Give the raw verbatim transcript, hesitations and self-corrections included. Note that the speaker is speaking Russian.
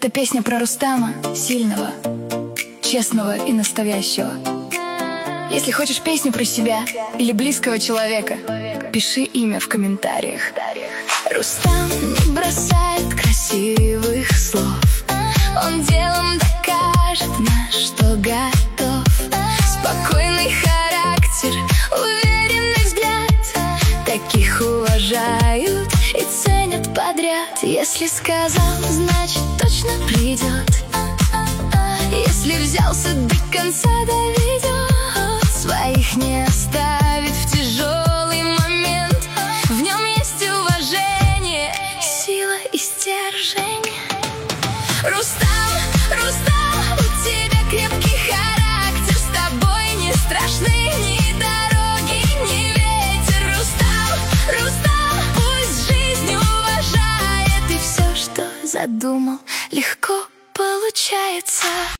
Это песня про Рустама, сильного, честного и настоящего. Если хочешь песню про себя или близкого человека, пиши имя в комментариях. Рустам не бросает красивых слов, он делом докажет, на что готов. Спокойный характер, уверенный взгляд, таких уважают и ценят подряд. Если сказал, значит точно придет. Если взялся, до конца доведет. Своих не оставит в тяжелый момент. В нем есть уважение, сила и стержень. Рустам, Рустам, у тебя крепкий характер. С тобой не страшны ни дороги, ни ветер. Рустам, Рустам, пусть жизнь уважает, и все, что задумал, легко получается.